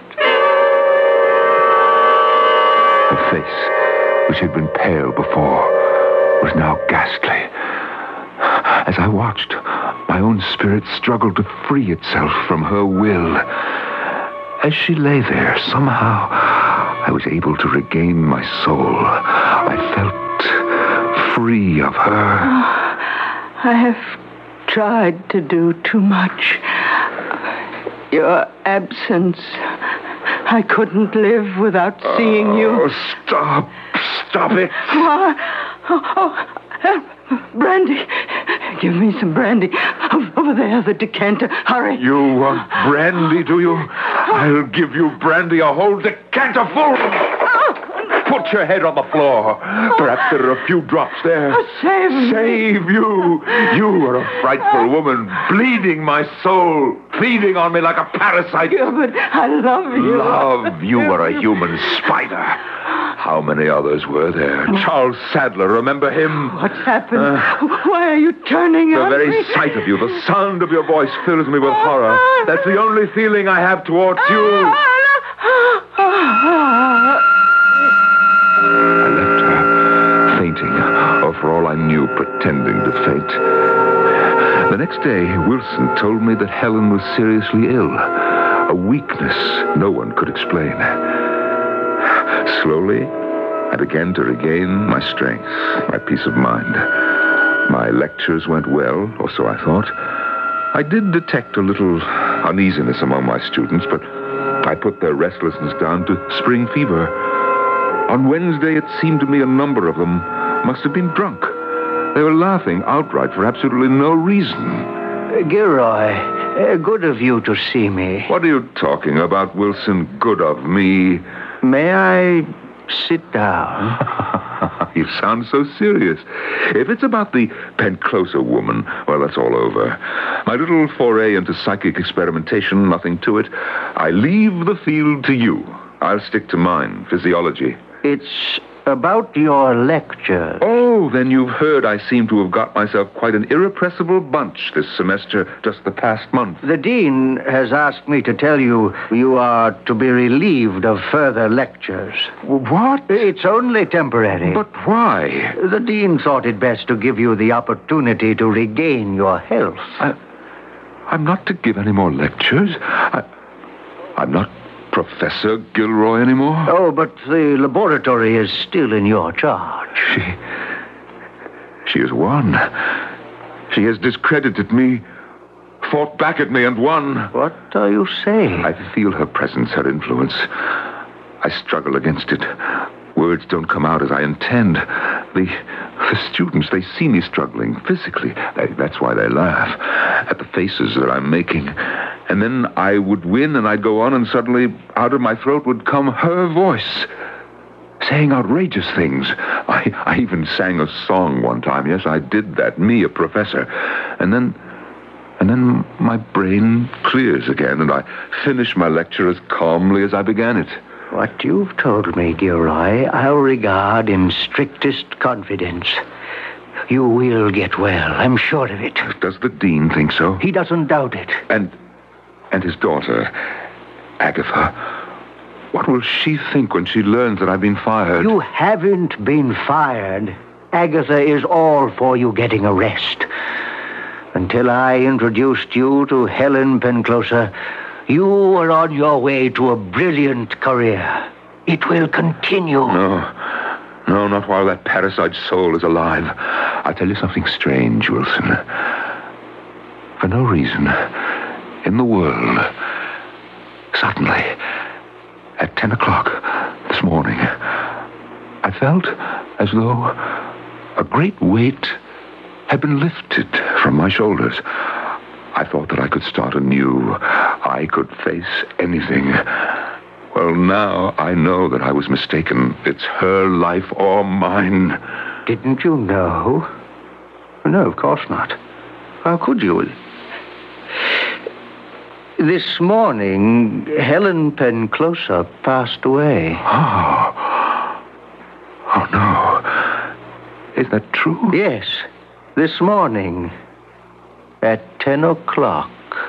Her face, which had been pale before, was now ghastly. As I watched, my own spirit struggled to free itself from her will. As she lay there, somehow, I was able to regain my soul. I felt free of her. I have tried to do too much. Your absence. I couldn't live without seeing you. Oh, stop. Stop it. Oh, oh, oh, brandy. Give me some brandy. Over there, the decanter. Hurry. You want brandy, do you? I'll give you brandy, a whole decanter full. Put your head on the floor. Perhaps there are a few drops there. Oh, save me. Save you. You are a frightful woman, bleeding my soul, feeding on me like a parasite. Gilbert, I love you. Love? You are a human spider. How many others were there? Charles Sadler, remember him? What's happened? Uh, Why are you turning The on very me? sight of you, the sound of your voice fills me with horror. That's the only feeling I have towards you. I left her, fainting, or for all I knew, pretending to faint. The next day, Wilson told me that Helen was seriously ill. a weakness no one could explain. Slowly, I began to regain my strength, my peace of mind. My lectures went well, or so I thought. I did detect a little uneasiness among my students, but I put their restlessness down to spring fever. On Wednesday, it seemed to me a number of them must have been drunk. They were laughing outright for absolutely no reason. Uh, Gilroy, uh, good of you to see me. What are you talking about, Wilson? Good of me? May I sit down? You sound so serious. If it's about the Penclosa woman, well, that's all over. My little foray into psychic experimentation, nothing to it. I leave the field to you. I'll stick to mine, physiology. It's about your lecture. Oh, then you've heard I seem to have got myself quite an irrepressible bunch this semester, just the past month. The dean has asked me to tell you you are to be relieved of further lectures. What? It's only temporary. But why? The dean thought it best to give you the opportunity to regain your health. I, I'm not to give any more lectures. I, I'm not Professor Gilroy anymore? Oh, but the laboratory is still in your charge. She... She has won. She has discredited me, fought back at me, and won. What are you saying? I feel her presence, her influence. I struggle against it. Words don't come out as I intend. The, the students, they see me struggling physically. They, that's why they laugh at the faces that I'm making. And then I would win, and I'd go on, and suddenly out of my throat would come her voice, saying outrageous things. I, I even sang a song one time. Yes, I did that. Me, a professor. And then... And then my brain clears again, and I finish my lecture as calmly as I began it. What you've told me, Gilroy, I'll regard in strictest confidence. You will get well, I'm sure of it. Does the dean think so? He doesn't doubt it. And... And his daughter, Agatha, what will she think when she learns that I've been fired? You haven't been fired. Agatha is all for you getting a rest. Until I introduced you to Helen Penclosa, you were on your way to a brilliant career. It will continue. No, no, not while that parasite soul is alive. I'll tell you something strange, Wilson. For no reason in the world, suddenly, at ten o'clock this morning, I felt as though a great weight had been lifted from my shoulders. I thought that I could start anew. I could face anything. Well, now I know that I was mistaken. It's her life or mine. Didn't you know? No, of course not. How could you? This morning, Helen Penclosa passed away. Oh. Oh, no. Is that true? Yes. This morning, at ten o'clock.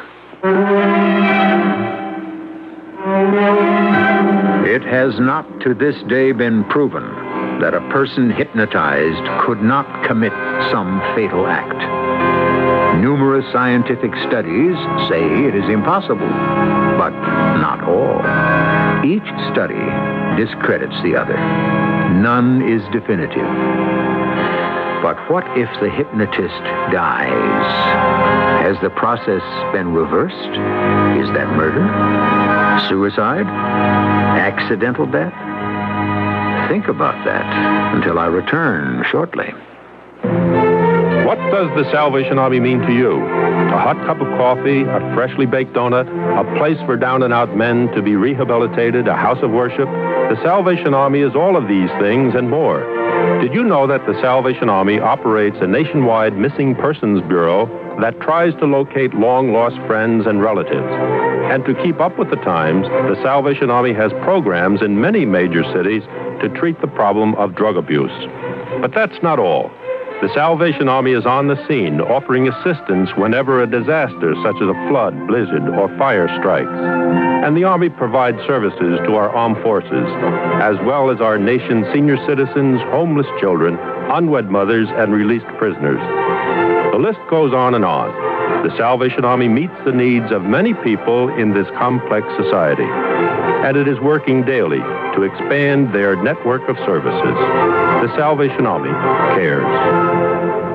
It has not to this day been proven that a person hypnotized could not commit some fatal act. Numerous scientific studies say it is impossible, but not all. Each study discredits the other. None is definitive. But what if the hypnotist dies? Has the process been reversed? Is that murder? Suicide? Accidental death? Think about that until I return shortly. What does the Salvation Army mean to you? A hot cup of coffee, a freshly baked donut, a place for down-and-out men to be rehabilitated, a house of worship? The Salvation Army is all of these things and more. Did you know that the Salvation Army operates a nationwide missing persons bureau that tries to locate long-lost friends and relatives? And to keep up with the times, the Salvation Army has programs in many major cities to treat the problem of drug abuse. But that's not all. The Salvation Army is on the scene, offering assistance whenever a disaster such as a flood, blizzard, or fire strikes. And the Army provides services to our armed forces, as well as our nation's senior citizens, homeless children, unwed mothers, and released prisoners. The list goes on and on. The Salvation Army meets the needs of many people in this complex society, and it is working daily to expand their network of services. The Salvation Army cares.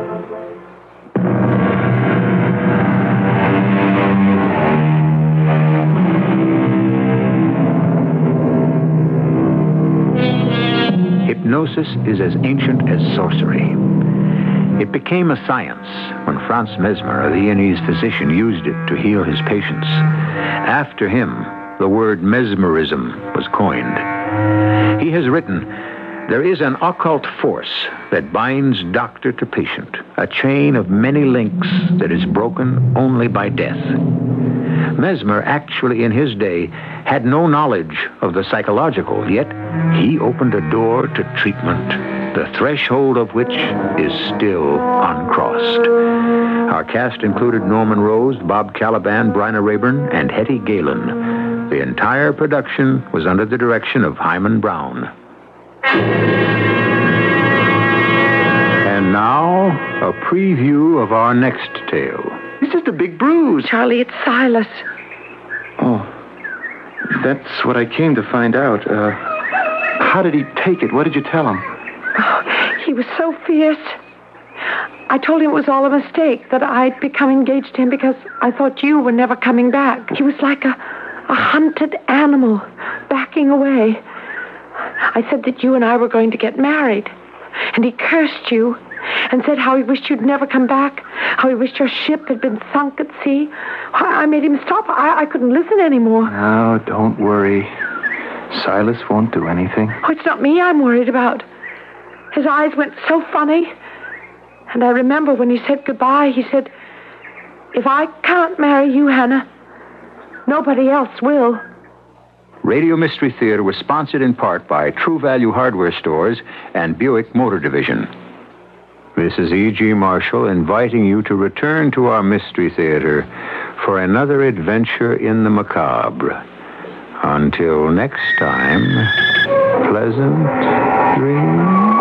Hypnosis is as ancient as sorcery. It became a science when Franz Mesmer, a Viennese physician, used it to heal his patients. After him, the word mesmerism was coined. He has written, "There is an occult force that binds doctor to patient, a chain of many links that is broken only by death." Mesmer actually in his day had no knowledge of the psychological, yet he opened a door to treatment, the threshold of which is still uncrossed. Our cast included Norman Rose, Bob Caliban, Bryna Rayburn, and Hetty Galen. The entire production was under the direction of Hyman Brown. And now, a preview of our next tale. It's just a big bruise. Charlie, it's Silas. Oh, that's what I came to find out. Uh, how did he take it? What did you tell him? Oh, he was so fierce. I told him it was all a mistake, that I'd become engaged to him because I thought you were never coming back. He was like a, a hunted animal, backing away. I said that you and I were going to get married, and he cursed you and said how he wished you'd never come back, how he wished your ship had been sunk at sea. I, I made him stop. I, I couldn't listen anymore. No, don't worry. Silas won't do anything. Oh, it's not me I'm worried about. His eyes went so funny. And I remember when he said goodbye, he said, "If I can't marry you, Hannah, nobody else will." Radio Mystery Theater was sponsored in part by True Value Hardware Stores and Buick Motor Division. This is E G. Marshall inviting you to return to our Mystery Theater for another adventure in the macabre. Until next time, pleasant dreams.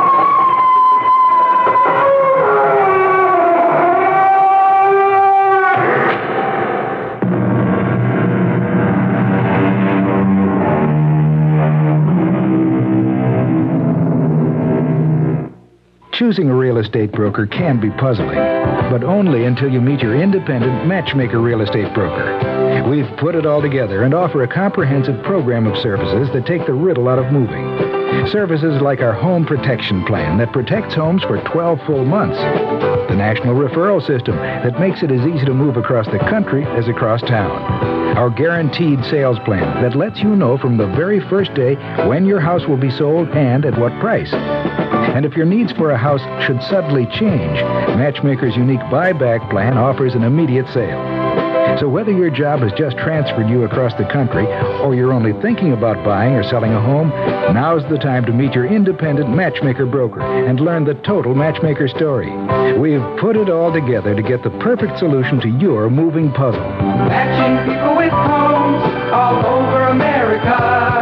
Choosing a real estate broker can be puzzling, but only until you meet your independent matchmaker real estate broker. We've put it all together and offer a comprehensive program of services that take the riddle out of moving. Services like our home protection plan that protects homes for twelve full months. The national referral system that makes it as easy to move across the country as across town. Our guaranteed sales plan that lets you know from the very first day when your house will be sold and at what price. And if your needs for a house should suddenly change, Matchmaker's unique buyback plan offers an immediate sale. So whether your job has just transferred you across the country or you're only thinking about buying or selling a home, now's the time to meet your independent matchmaker broker and learn the total matchmaker story. We've put it all together to get the perfect solution to your moving puzzle. Matching people with homes all over America.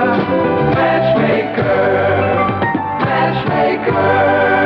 Matchmaker. Matchmaker.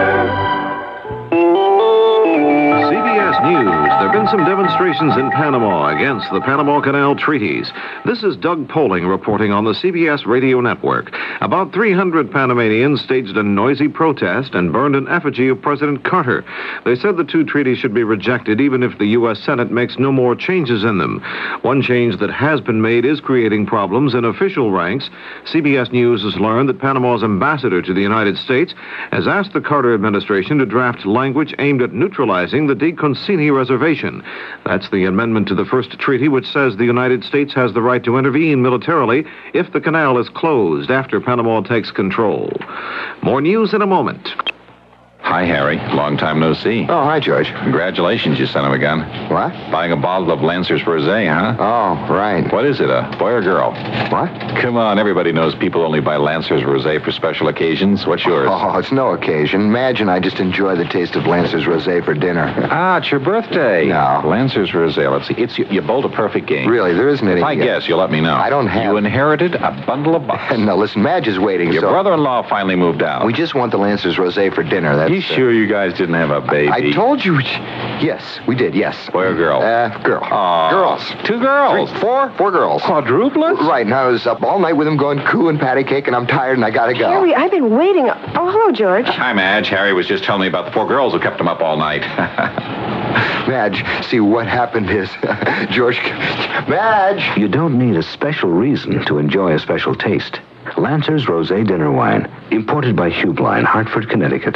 C B S News. There have been some demonstrations in Panama against the Panama Canal treaties. This is Doug Poling reporting on the C B S radio network. About three hundred Panamanians staged a noisy protest and burned an effigy of President Carter. They said the two treaties should be rejected even if the U S Senate makes no more changes in them. One change that has been made is creating problems in official ranks. C B S News has learned that Panama's ambassador to the United States has asked the Carter administration to draft language aimed at neutralizing the De Concini Reservation. That's the amendment to the first treaty which says the United States has the right to intervene militarily if the canal is closed after Panama takes control. More news in a moment. Hi, Harry. Long time no see. Oh, hi, George. Congratulations, you son of a gun. What? Buying a bottle of Lancers Rosé, huh? Oh, right. What is it, a boy or girl? What? Come on, everybody knows people only buy Lancers Rosé for special occasions. What's yours? Oh, it's no occasion. Imagine I just enjoy the taste of Lancers Rosé for dinner. Ah, it's your birthday. No. Lancers Rosé. Let's see. It's you bowled a perfect game. Really, there isn't any. If I guess, you'll let me know. I don't have. You inherited a bundle of bucks. No, listen, Madge is waiting. Your so... brother-in-law finally moved out. We just want the Lancers Rosé for dinner. That's You sure you guys didn't have a baby? I told you. Yes, we did, yes. Boy or girl? Uh, girl. Aw. Girls. Two girls? Three, four? Four girls. Quadruplets? Right, and I was up all night with them going coo and patty cake, and I'm tired and I gotta go. Harry, I've been waiting. Oh, hello, George. Hi, Madge. Harry was just telling me about the four girls who kept him up all night. Madge, see, what happened is, George... Madge! You don't need a special reason to enjoy a special taste. Lancer's Rosé Dinner Wine, imported by Hubline, Hartford, Connecticut.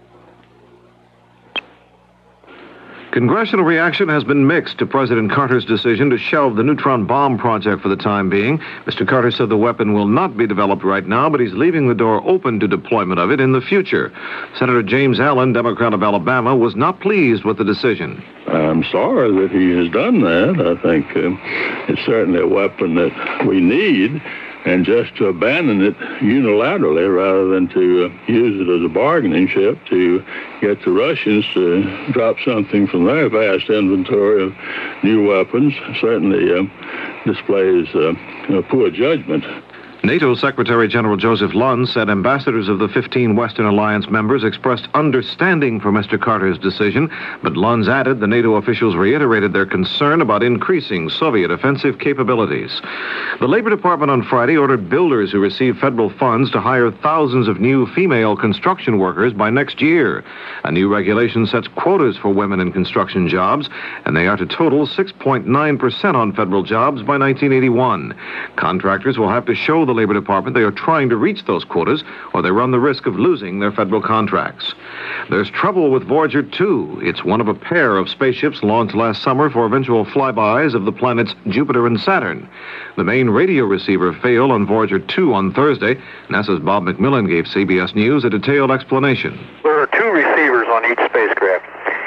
Congressional reaction has been mixed to President Carter's decision to shelve the neutron bomb project for the time being. Mister Carter said the weapon will not be developed right now, but he's leaving the door open to deployment of it in the future. Senator James Allen, Democrat of Alabama, was not pleased with the decision. I'm sorry that he has done that. I think uh, it's certainly a weapon that we need. And just to abandon it unilaterally rather than to uh, use it as a bargaining chip to get the Russians to drop something from their vast inventory of new weapons certainly uh, displays uh, a poor judgment. NATO Secretary General Joseph Lund said ambassadors of the fifteen Western Alliance members expressed understanding for Mister Carter's decision, but Lund added the NATO officials reiterated their concern about increasing Soviet offensive capabilities. The Labor Department on Friday ordered builders who receive federal funds to hire thousands of new female construction workers by next year. A new regulation sets quotas for women in construction jobs, and they are to total six point nine percent on federal jobs by nineteen eighty-one. Contractors will have to show the Labor Department they are trying to reach those quotas, or they run the risk of losing their federal contracts. There's trouble with Voyager two. It's one of a pair of spaceships launched last summer for eventual flybys of the planets Jupiter and Saturn. The main radio receiver failed on Voyager two on Thursday. NASA's Bob McMillan gave C B S News a detailed explanation. There are two receivers on each spacecraft.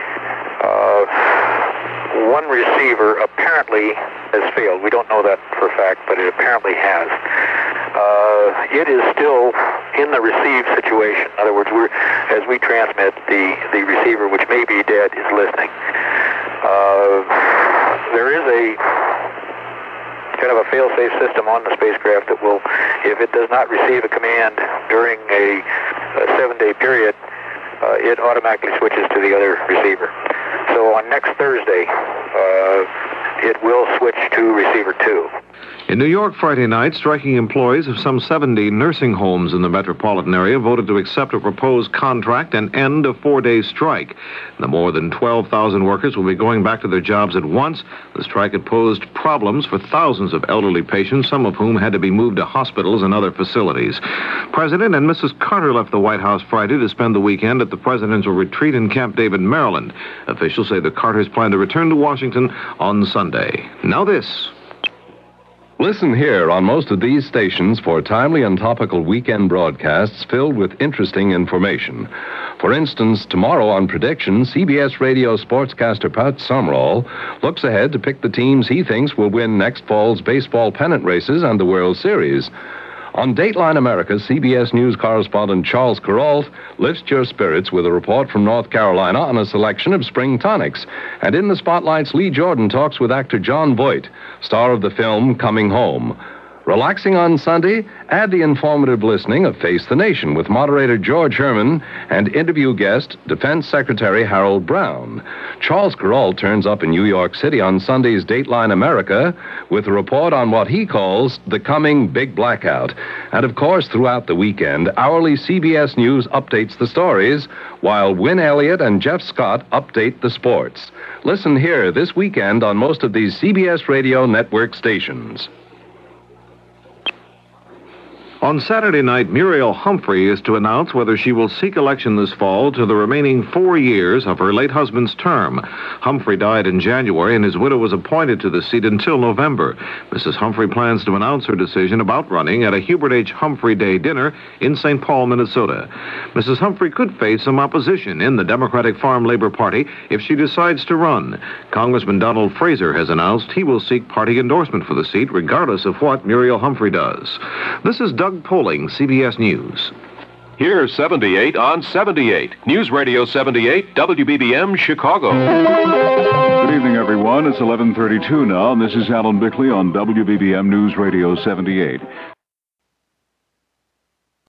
Uh, one receiver apparently has failed. We don't know that for a fact, but it apparently has. Uh, it is still in the receive situation. In other words, we're, as we transmit, the, the receiver, which may be dead, is listening. Uh, there is a kind of a fail-safe system on the spacecraft that will, if it does not receive a command during a, a seven-day period, uh, it automatically switches to the other receiver. So on next Thursday, uh, it will switch to receiver two. In New York Friday night, striking employees of some seventy nursing homes in the metropolitan area voted to accept a proposed contract and end a four-day strike. The more than twelve thousand workers will be going back to their jobs at once. The strike had posed problems for thousands of elderly patients, some of whom had to be moved to hospitals and other facilities. President and Missus Carter left the White House Friday to spend the weekend at the presidential retreat in Camp David, Maryland. Officials say the Carters plan to return to Washington on Sunday. Now this. Listen here on most of these stations for timely and topical weekend broadcasts filled with interesting information. For instance, tomorrow on Prediction, C B S Radio sportscaster Pat Summerall looks ahead to pick the teams he thinks will win next fall's baseball pennant races and the World Series. On Dateline America, C B S News correspondent Charles Kuralt lifts your spirits with a report from North Carolina on a selection of spring tonics. And in the spotlights, Lee Jordan talks with actor John Voight, star of the film Coming Home. Relaxing on Sunday, add the informative listening of Face the Nation with moderator George Herman and interview guest Defense Secretary Harold Brown. Charles Kuralt turns up in New York City on Sunday's Dateline America with a report on what he calls the coming big blackout. And of course, throughout the weekend, hourly C B S News updates the stories, while Win Elliott and Jeff Scott update the sports. Listen here this weekend on most of these C B S Radio network stations. On Saturday night, Muriel Humphrey is to announce whether she will seek election this fall to the remaining four years of her late husband's term. Humphrey died in January, and his widow was appointed to the seat until November. Missus Humphrey plans to announce her decision about running at a Hubert H. Humphrey Day dinner in Saint Paul, Minnesota. Missus Humphrey could face some opposition in the Democratic Farm Labor Party if she decides to run. Congressman Donald Fraser has announced he will seek party endorsement for the seat, regardless of what Muriel Humphrey does. This is Doug Poling, C B S News. Here's seventy-eight on seventy-eight. News Radio seventy-eight, W B B M, Chicago. Good evening, everyone. It's eleven thirty-two now, and this is Alan Bickley on W B B M News Radio seventy-eight.